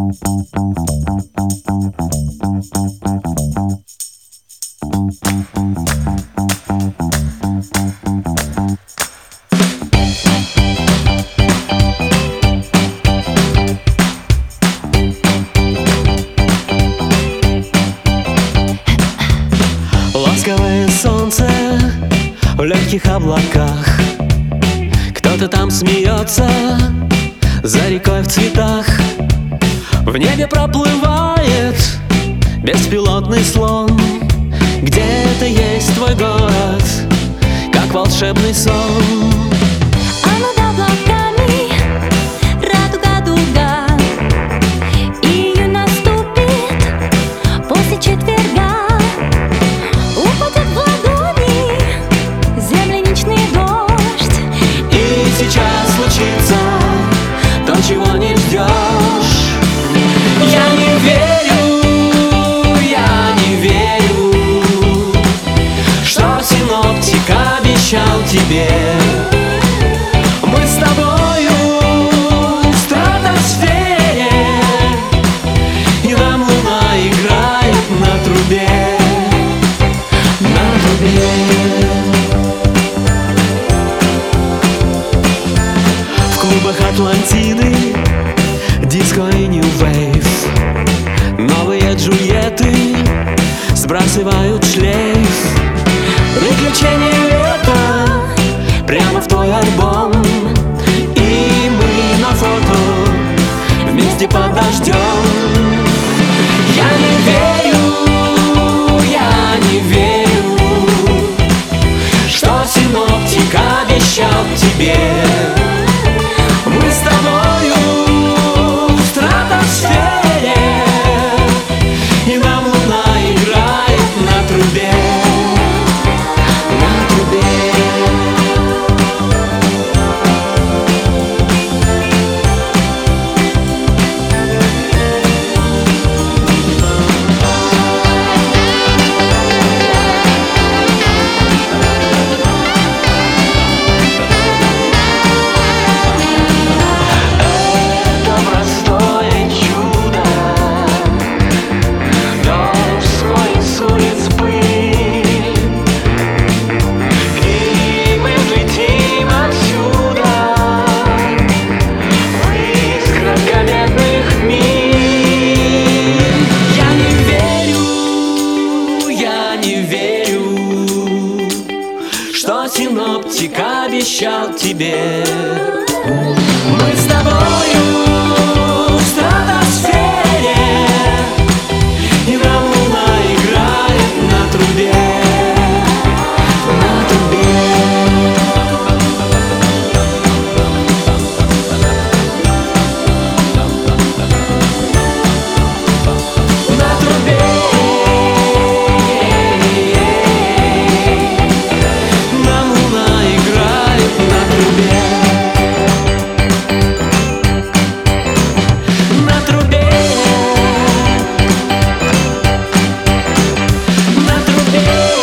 Ласковое солнце в легких облаках, кто-то там смеется за рекой в цветах. В небе проплывает беспилотный слон. Где-то есть твой город, как волшебный сон. А над облаками радуга-дуга, июнь наступит после четверга. Упадет в ладони земляничный дождь, И сейчас случится то, чего не ждешь. Я не верю, что синоптик обещал тебе. Мы с тобою в стратосфере, и нам луна играет на трубе, на трубе. В клубах Атлантиды диско и нью вейв, новые Джульетты сбрасывают шлейф. Приключения лета прямо в твой альбом, и мы на фото вместе под дождем. Я не верю, что синоптик обещал тебе. Мы с тобою в стратосфере, и нам луна играет на трубе, на трубе. Что синоптик обещал тебе. Мы с тобою в стратосфере, и нам луна играет на трубе, на трубе. На трубе. На трубе.